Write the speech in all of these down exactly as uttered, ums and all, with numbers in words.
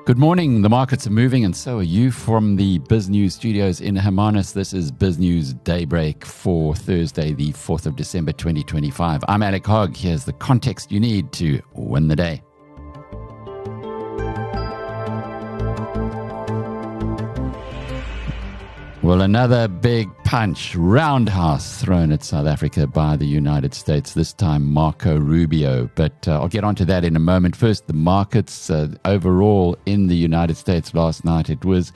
Good morning. The markets are moving, and so are you. From the Biz News studios in Hermanus, this is Biz News Daybreak for Thursday, the fourth of December, twenty twenty-five. I'm Alec Hogg. Here's the context you need to win the day. Well, another big punch, roundhouse thrown at South Africa by the United States, this time Marco Rubio. But uh, I'll get onto that in a moment. First, the markets uh, overall in the United States last night, it was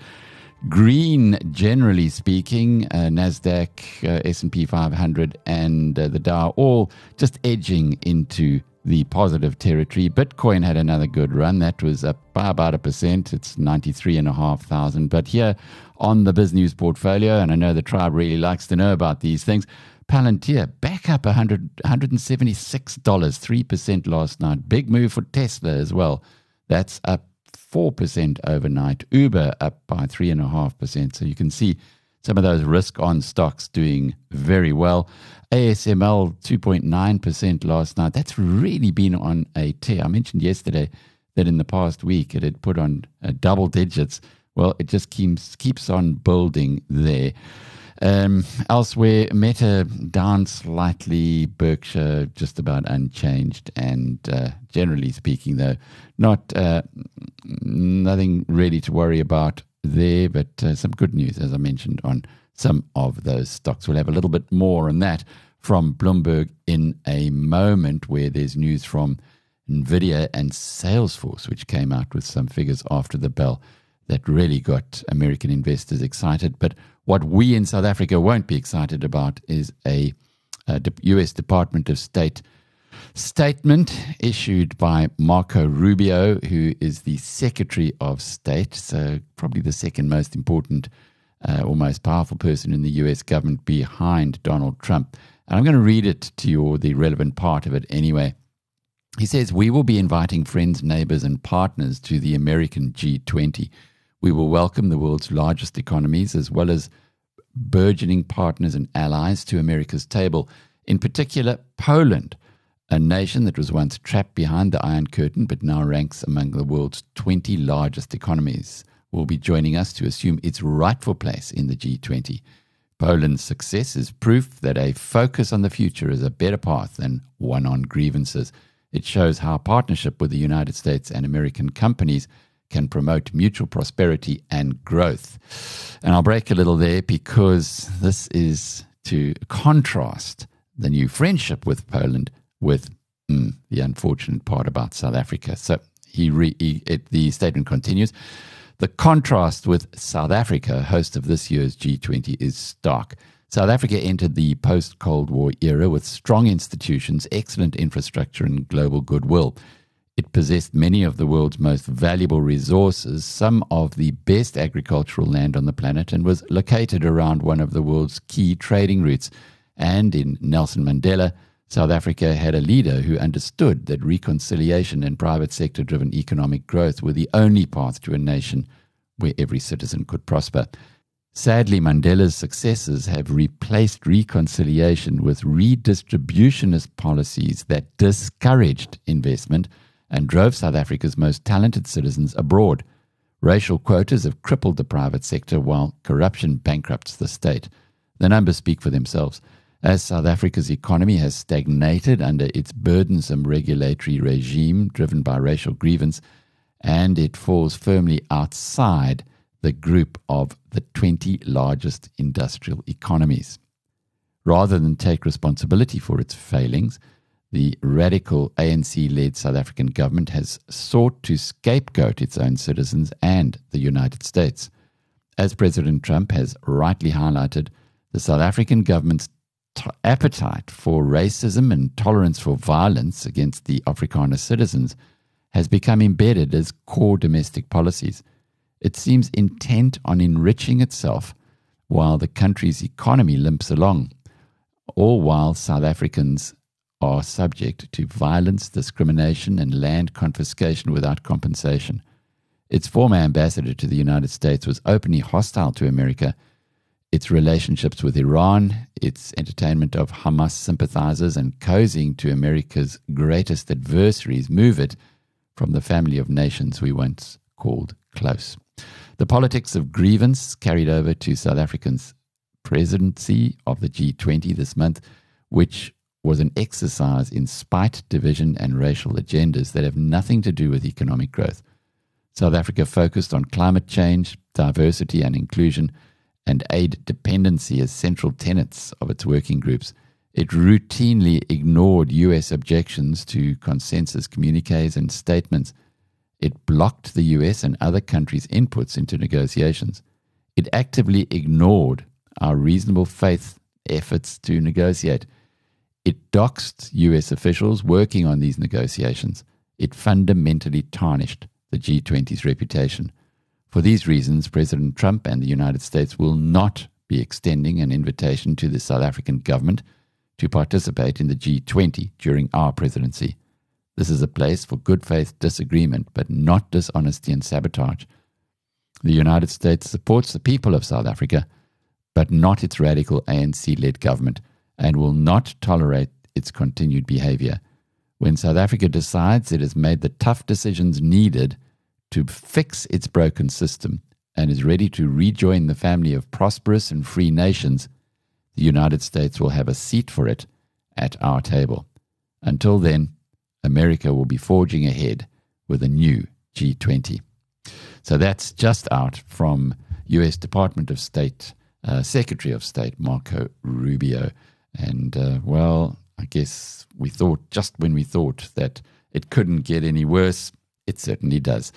green, generally speaking. Uh, NASDAQ, uh, S and P five hundred and uh, the Dow all just edging into the positive territory. Bitcoin had another good run. That was up by about a percent. It's ninety-three and a half thousand. But here on the Biz News portfolio, and I know the tribe really likes to know about these things, Palantir back up one hundred, one hundred seventy-six dollars, three percent last night. Big move for Tesla as well. That's up four percent overnight. Uber up by three point five percent. So you can see some of those risk-on stocks doing very well. A S M L, two point nine percent last night. That's really been on a tear. I mentioned yesterday that in the past week it had put on uh, double digits. Well, it just keeps, keeps on building there. Um, elsewhere, Meta down slightly, Berkshire just about unchanged, and uh, generally speaking, though, not uh, nothing really to worry about there, but uh, some good news, as I mentioned, on some of those stocks. We'll have a little bit more on that from Bloomberg in a moment, where there's news from NVIDIA and Salesforce, which came out with some figures after the bell that really got American investors excited. But what we in South Africa won't be excited about is a, a U S Department of State statement issued by Marco Rubio, who is the Secretary of State, so probably the second most important uh, or most powerful person in the U S government behind Donald Trump. And I'm going to read it to you, or the relevant part of it anyway. He says, "We will be inviting friends, neighbors, and partners to the American G twenty. We will welcome the world's largest economies, as well as burgeoning partners and allies, to America's table, in particular Poland, a nation that was once trapped behind the Iron Curtain but now ranks among the world's twenty largest economies, will be joining us to assume its rightful place in the G twenty. Poland's success is proof that a focus on the future is a better path than one on grievances. It shows how partnership with the United States and American companies can promote mutual prosperity and growth." And I'll break a little there, because this is to contrast the new friendship with Poland with mm, the unfortunate part about South Africa. So he, re, he it, the statement continues, "The contrast with South Africa, host of this year's G twenty, is stark. South Africa entered the post-Cold War era with strong institutions, excellent infrastructure, and global goodwill. It possessed many of the world's most valuable resources, some of the best agricultural land on the planet, and was located around one of the world's key trading routes. And in Nelson Mandela, South Africa had a leader who understood that reconciliation and private sector-driven economic growth were the only path to a nation where every citizen could prosper. Sadly, Mandela's successors have replaced reconciliation with redistributionist policies that discouraged investment and drove South Africa's most talented citizens abroad. Racial quotas have crippled the private sector, while corruption bankrupts the state. The numbers speak for themselves. As South Africa's economy has stagnated under its burdensome regulatory regime driven by racial grievance, and it falls firmly outside the group of the twenty largest industrial economies. Rather than take responsibility for its failings, the radical A N C-led South African government has sought to scapegoat its own citizens and the United States. As President Trump has rightly highlighted, the South African government's t- appetite for racism and tolerance for violence against the Afrikaner citizens has become embedded as core domestic policies. It seems intent on enriching itself while the country's economy limps along, all while South Africans are subject to violence, discrimination, and land confiscation without compensation. Its former ambassador to the United States was openly hostile to America. Its relationships with Iran, its entertainment of Hamas sympathizers, and cozying to America's greatest adversaries move it from the family of nations we once called close. The politics of grievance carried over to South Africa's presidency of the G twenty this month, which was an exercise in spite, division, and racial agendas that have nothing to do with economic growth. South Africa focused on climate change, diversity and inclusion, and aid dependency as central tenets of its working groups. It routinely ignored U S objections to consensus communiques and statements. It blocked the U S and other countries' inputs into negotiations. It actively ignored our reasonable faith efforts to negotiate. It doxed U S officials working on these negotiations. It fundamentally tarnished the G twenty's reputation. For these reasons, President Trump and the United States will not be extending an invitation to the South African government to participate in the G twenty during our presidency. This is a place for good faith disagreement, but not dishonesty and sabotage. The United States supports the people of South Africa, but not its radical A N C-led government, and will not tolerate its continued behavior. When South Africa decides it has made the tough decisions needed to fix its broken system and is ready to rejoin the family of prosperous and free nations, the United States will have a seat for it at our table. Until then, America will be forging ahead with a new G twenty. So that's just out from U S Department of State, uh, Secretary of State Marco Rubio. And, uh, well, I guess we thought, just when we thought that it couldn't get any worse, it certainly does.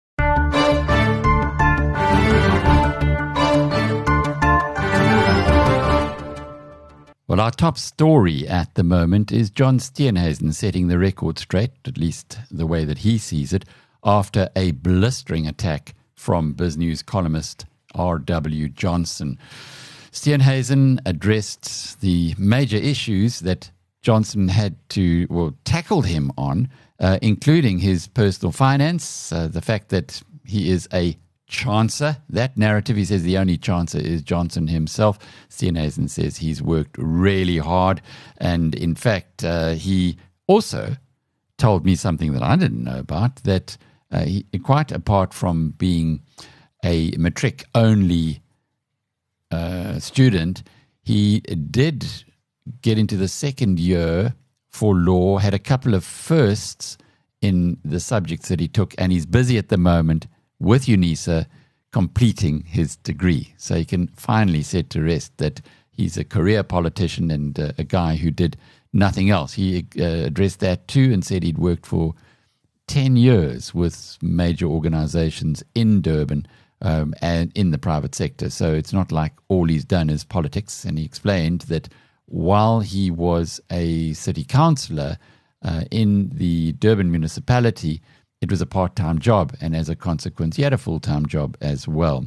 Well, our top story at the moment is John Steenhuisen setting the record straight, at least the way that he sees it, after a blistering attack from BizNews columnist R W Johnson. Steenhuisen addressed the major issues that Johnson had to, well, tackled him on, uh, including his personal finance, uh, the fact that he is a chancer. That narrative, he says the only chancer is Johnson himself. Steenhuisen says he's worked really hard. And in fact, uh, he also told me something that I didn't know about, that uh, he, quite apart from being a matric-only uh, student, he did get into the second year for law, had a couple of firsts in the subjects that he took, and he's busy at the moment with UNISA completing his degree. So he can finally set to rest that he's a career politician and uh, a guy who did nothing else. He uh, addressed that too and said he'd worked for ten years with major organizations in Durban um, and in the private sector. So it's not like all he's done is politics. And he explained that while he was a city councillor uh, in the Durban municipality, it was a part-time job, and as a consequence, he had a full-time job as well.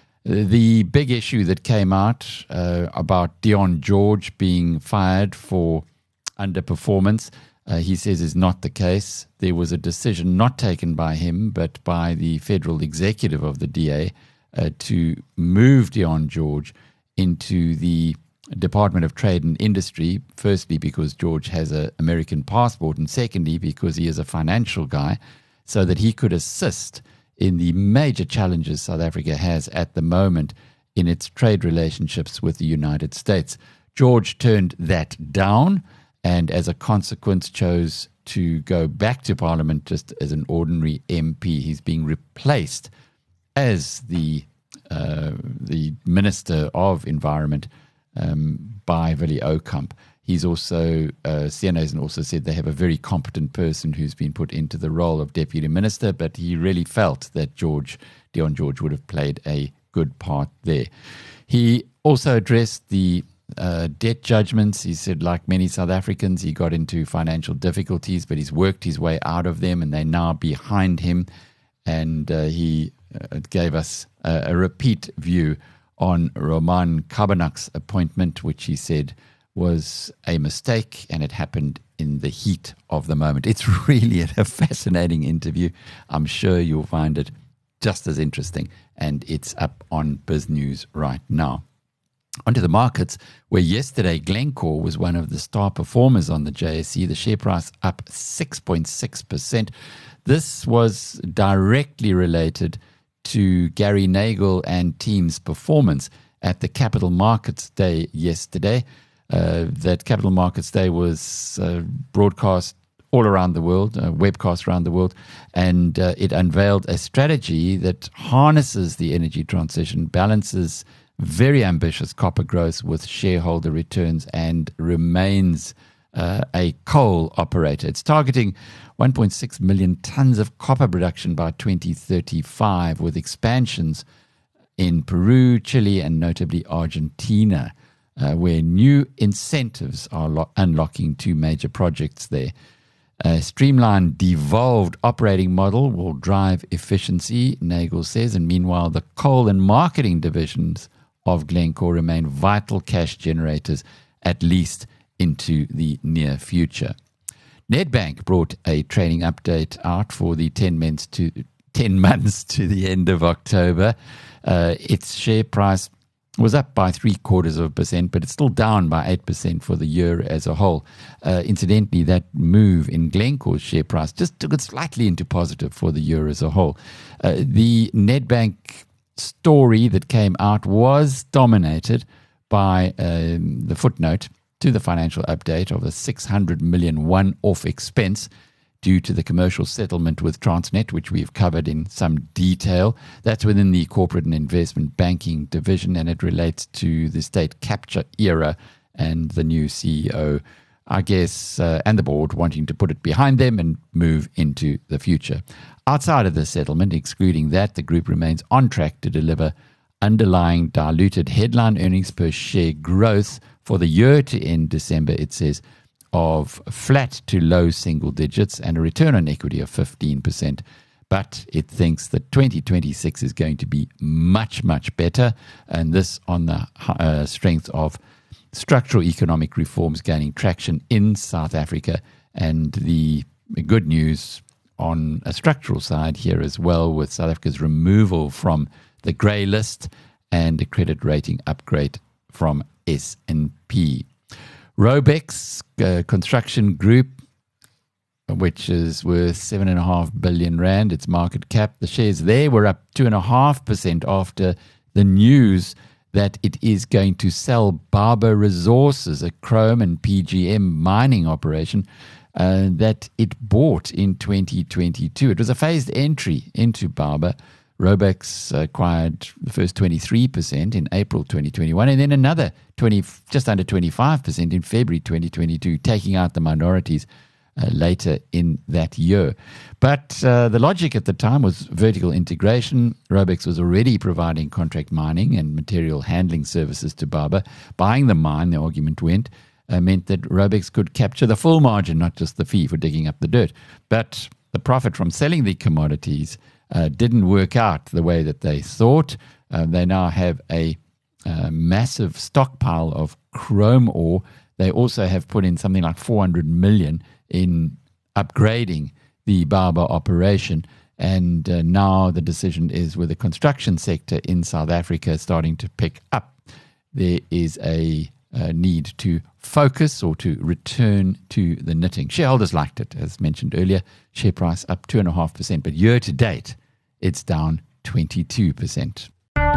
The big issue that came out uh, about Deon George being fired for underperformance, uh, he says is not the case. There was a decision not taken by him, but by the federal executive of the D A uh, to move Deon George into the Department of Trade and Industry, firstly because George has an American passport, and secondly because he is a financial guy, so that he could assist in the major challenges South Africa has at the moment in its trade relationships with the United States. George turned that down and as a consequence chose to go back to Parliament just as an ordinary M P. He's being replaced as the uh, the Minister of Environment um, by Willie Oukamp. He's also, uh, Steenhuisen also said they have a very competent person who's been put into the role of Deputy Minister, but he really felt that George, Deon George would have played a good part there. He also addressed the uh, debt judgments. He said, like many South Africans, he got into financial difficulties, but he's worked his way out of them, and they're now behind him. And uh, he uh, gave us a, a repeat view on Roman Kabernak's appointment, which he said was a mistake, and it happened in the heat of the moment. It's really a fascinating interview. I'm sure you'll find it just as interesting, and it's up on BizNews right now. Onto the markets, where yesterday Glencore was one of the star performers on the J S E. The share price up six point six percent. This was directly related to Gary Nagle and team's performance at the Capital Markets Day yesterday. Uh, that Capital Markets Day was uh, broadcast all around the world, uh, webcast around the world, and uh, it unveiled a strategy that harnesses the energy transition, balances very ambitious copper growth with shareholder returns, and remains uh, a coal operator. It's targeting one point six million tons of copper production by twenty thirty-five, with expansions in Peru, Chile, and notably Argentina, uh, where new incentives are lo- unlocking two major projects there. A streamlined, devolved operating model will drive efficiency, Nagle says, and meanwhile the coal and marketing divisions of Glencore remain vital cash generators, at least into the near future. Nedbank brought a trading update out for the ten months to, ten months to the end of October. Uh, its share price was up by three quarters of a percent, but it's still down by eight percent for the year as a whole. Uh, incidentally, that move in Glencore's share price just took it slightly into positive for the year as a whole. Uh, the Nedbank story that came out was dominated by um, the footnote to the financial update of a six hundred million one-off expense due to the commercial settlement with Transnet, which we've covered in some detail. That's within the corporate and investment banking division, and it relates to the state capture era and the new C E O, I guess, uh, and the board wanting to put it behind them and move into the future. Outside of the settlement, excluding that, the group remains on track to deliver underlying diluted headline earnings per share growth for the year to end December, it says, of flat to low single digits and a return on equity of fifteen percent. But it thinks that twenty twenty-six is going to be much, much better, and this on the uh, strength of structural economic reforms gaining traction in South Africa, and the good news on a structural side here as well, with South Africa's removal from the grey list and a credit rating upgrade from S and P. Robex uh, Construction Group, which is worth seven and a half billion rand, its market cap. The shares there were up two and a half percent after the news that it is going to sell Barber Resources, a chrome and P G M mining operation uh, that it bought in twenty twenty-two. It was a phased entry into Barber. Robex acquired the first twenty-three percent in April twenty twenty-one, and then another twenty, just under twenty-five percent in February twenty twenty-two, taking out the minorities uh, later in that year. But uh, the logic at the time was vertical integration. Robex was already providing contract mining and material handling services to Barber. Buying the mine, the argument went, uh, meant that Robex could capture the full margin, not just the fee for digging up the dirt. But the profit from selling the commodities Uh, didn't work out the way that they thought. Uh, they now have a uh, massive stockpile of chrome ore. They also have put in something like four hundred million in upgrading the Barber operation. And uh, now the decision is, with the construction sector in South Africa starting to pick up, there is a, a need to focus or to return to the knitting. Shareholders liked it, as mentioned earlier. Share price up two and a half percent, but year to date, it's down twenty-two percent.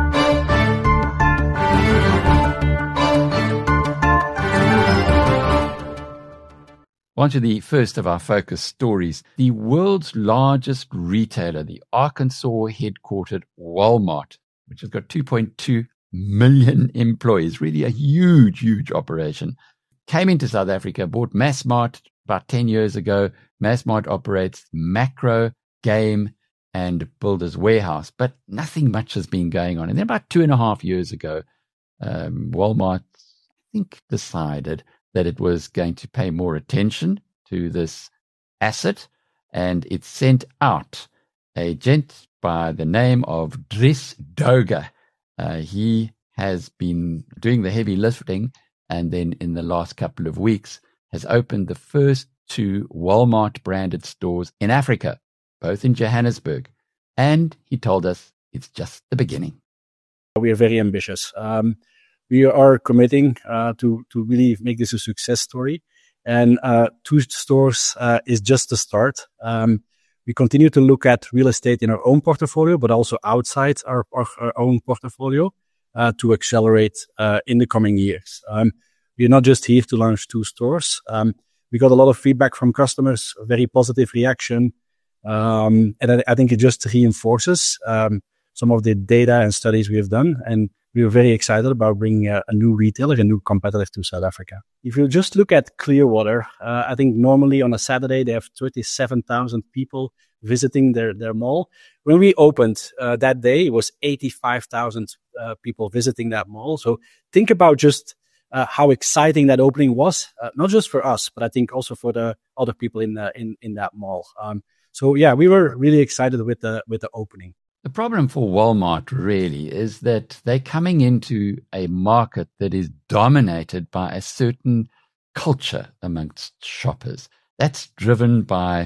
On to the first of our focus stories. The world's largest retailer, the Arkansas headquartered Walmart, which has got two point two million employees, really a huge, huge operation, came into South Africa, bought Massmart about ten years ago. Massmart operates Makro, Game, and Builders Warehouse, but nothing much has been going on. And then about two and a half years ago, um, Walmart, I think, decided that it was going to pay more attention to this asset, and it sent out a gent by the name of Dries Doger. Uh, he has been doing the heavy lifting, and then in the last couple of weeks has opened the first two Walmart-branded stores in Africa, both in Johannesburg. And he told us it's just the beginning. We are very ambitious. Um, we are committing uh, to to really make this a success story. And uh, two stores uh, is just the start. Um, we continue to look at real estate in our own portfolio, but also outside our, our, our own portfolio uh, to accelerate uh, in the coming years. Um, we're not just here to launch two stores. Um, we got a lot of feedback from customers, a very positive reaction. Um, and I, I think it just reinforces um, some of the data and studies we have done. And we were very excited about bringing a, a new retailer, a new competitor to South Africa. If you just look at Clearwater, uh, I think normally on a Saturday, they have thirty-seven thousand people visiting their, their mall. When we opened uh, that day, it was eighty-five thousand uh, people visiting that mall. So think about just uh, how exciting that opening was, uh, not just for us, but I think also for the other people in the, in, in that mall. Um, so yeah, we were really excited with the, with the opening. The problem for Walmart really is that they're coming into a market that is dominated by a certain culture amongst shoppers. That's driven by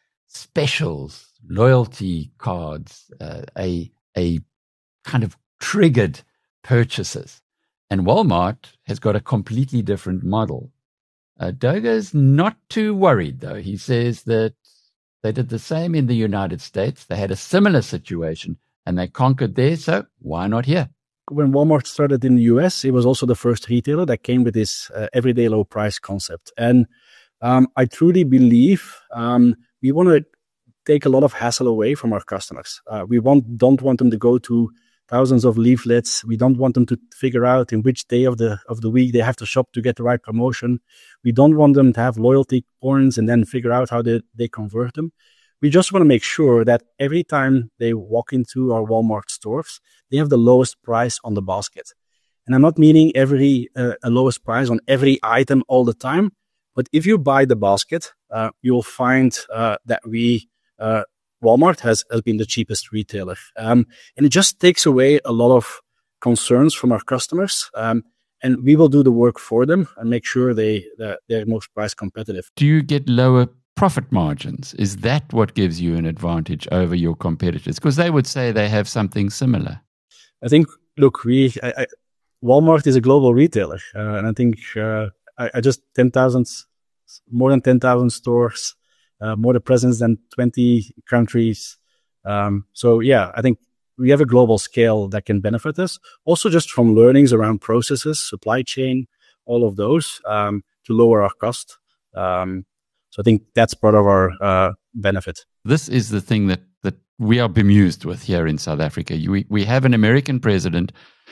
specials, loyalty cards, uh, a a kind of triggered purchases. And Walmart has got a completely different model. Uh, Doga's not too worried, though. He says that they did the same in the United States. They had a similar situation and they conquered there. So why not here? When Walmart started in the U S, it was also the first retailer that came with this uh, everyday low price concept. And um, I truly believe um, we want to take a lot of hassle away from our customers. Uh, we want, don't want them to go to thousands of leaflets. We don't want them to figure out in which day of the of the week they have to shop to get the right promotion. We don't want them to have loyalty points and then figure out how they, they convert them. We just want to make sure that every time they walk into our Walmart stores, they have the lowest price on the basket. And I'm not meaning every uh, a lowest price on every item all the time, but if you buy the basket, uh, you'll find uh, that we uh, Walmart has, has been the cheapest retailer. Um, and it just takes away a lot of concerns from our customers. Um, and we will do the work for them and make sure they, that they're most price competitive. Do you get lower profit margins? Is that what gives you an advantage over your competitors? Because they would say they have something similar. I think, look, we, I, I, Walmart is a global retailer. Uh, and I think uh, I, I just ten thousand, more than ten thousand stores. Uh, more the presence than twenty countries. Um, so yeah, I think we have a global scale that can benefit us. Also just from learnings around processes, supply chain, all of those, um, to lower our cost. Um, so I think that's part of our uh, benefit. This is the thing that, that we are bemused with here in South Africa. We, we have an American president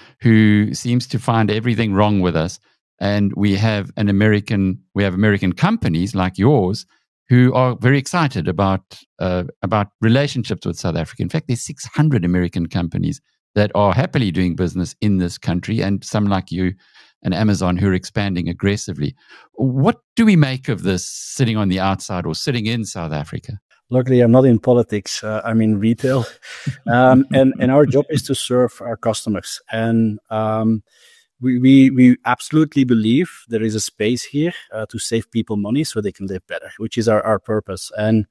who seems to find everything wrong with us. And we have an American, we have American companies like yours who are very excited about uh, about relationships with South Africa. In fact, there's six hundred American companies that are happily doing business in this country, and some like you and Amazon who are expanding aggressively. What do we make of this sitting on the outside or sitting in South Africa? Luckily, I'm not in politics. Uh, I'm in retail. um, and, and our job is to serve our customers. And um, We, we we absolutely believe there is a space here uh, to save people money so they can live better, which is our, our purpose. And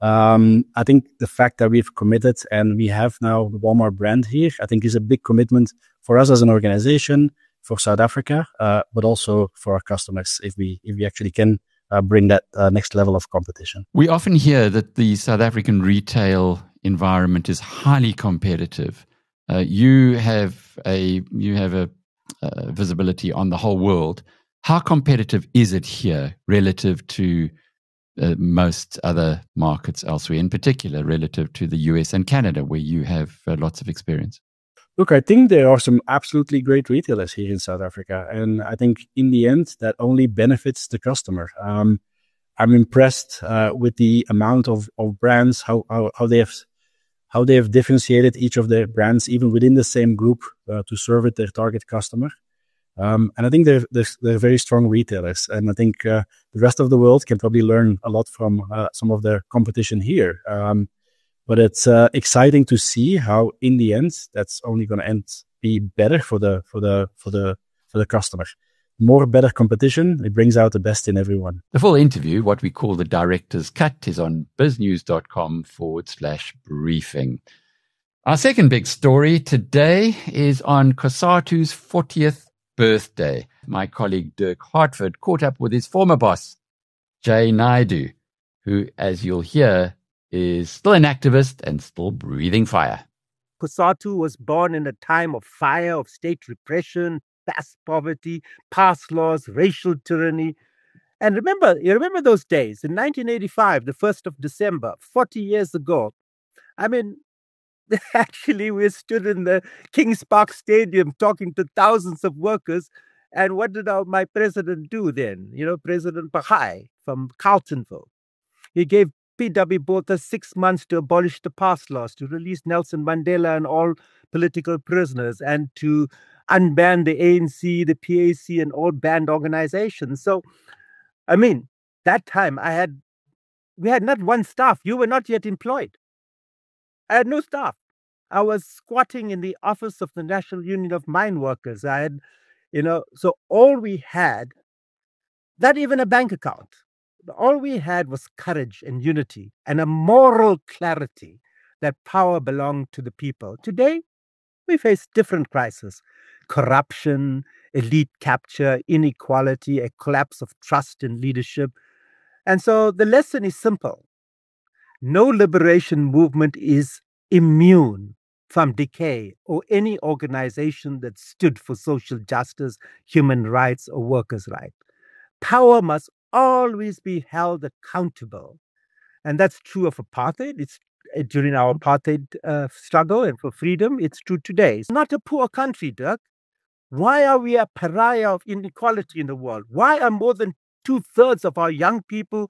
um, I think the fact that we've committed and we have now the Walmart brand here, I think is a big commitment for us as an organization, for South Africa, uh, but also for our customers if we if we actually can uh, bring that uh, next level of competition. We often hear that the South African retail environment is highly competitive. Uh, you have a you have a Uh, visibility on the whole world. How competitive is it here relative to uh, most other markets elsewhere, in particular relative to the U S and Canada, where you have uh, lots of experience? Look, I think there are some absolutely great retailers here in South Africa. And I think in the end, that only benefits the customer. Um, I'm impressed uh, with the amount of, of brands, how, how, how they have how they have differentiated each of their brands, even within the same group, uh, to serve it their target customer. Um, and I think they're, they're, they're very strong retailers. And I think uh, the rest of the world can probably learn a lot from uh, some of their competition here. Um, but it's uh, exciting to see how, in the end, that's only going to end be better for the for the for the for the customer. More better competition, it brings out the best in everyone. The full interview, what we call the director's cut, is on biznews.com forward slash briefing. Our second big story today is on COSATU's fortieth birthday. My colleague Dirk Hartford caught up with his former boss, Jay Naidu, who, as you'll hear, is still an activist and still breathing fire. COSATU was born in a time of fire, of state repression, vast poverty, past laws, racial tyranny. And remember, you remember those days in nineteen eighty-five, the first of December, forty years ago. I mean, actually, we stood in the Kings Park Stadium talking to thousands of workers. And what did our, my president do then? You know, President Bahai from Carltonville. He gave P W Botha six months to abolish the past laws, to release Nelson Mandela and all political prisoners, and to unban the A N C, the P A C, and all banned organizations. So, I mean, that time I had, we had not one staff. You were not yet employed. I had no staff. I was squatting in the office of the National Union of Mine Workers. I had, you know, so all we had, not even a bank account. All we had was courage and unity and a moral clarity that power belonged to the people. Today, we face different crises: corruption, elite capture, inequality, a collapse of trust in leadership. And so the lesson is simple. No liberation movement is immune from decay or any organization that stood for social justice, human rights, or workers' rights. Power must always be held accountable. And that's true of apartheid. It's uh, during our apartheid uh, struggle and for freedom. It's true today. It's not a poor country, Dirk. Why are we a pariah of inequality in the world? Why are more than two-thirds of our young people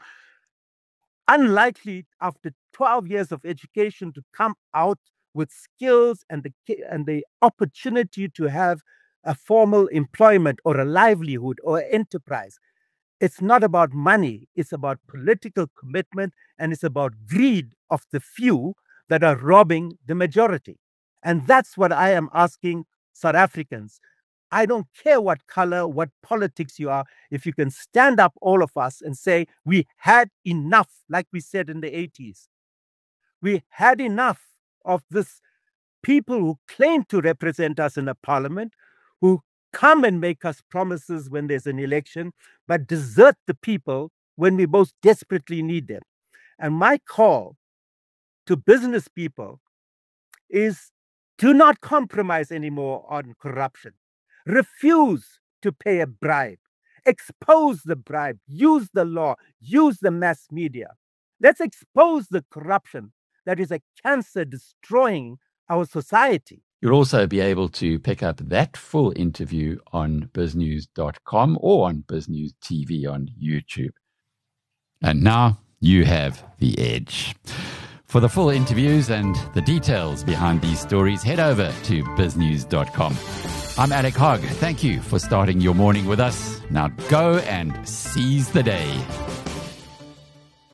unlikely, after twelve years of education, to come out with skills and the, and the opportunity to have a formal employment or a livelihood or enterprise? It's not about money. It's about political commitment, and it's about greed of the few that are robbing the majority. And that's what I am asking South Africans. I don't care what color, what politics you are. If you can stand up, all of us, and say, we had enough, like we said in the eighties. We had enough of this people who claim to represent us in a parliament, who come and make us promises when there's an election, but desert the people when we most desperately need them. And my call to business people is, do not compromise anymore on corruption. Refuse to pay a bribe. Expose the bribe. Use the law. Use the mass media. Let's expose the corruption that is a cancer destroying our society. You'll also be able to pick up that full interview on biznews dot com or on BizNews T V on YouTube. And now you have the edge. For the full interviews and the details behind these stories, head over to biznews dot com. I'm Alec Hogg. Thank you for starting your morning with us. Now go and seize the day.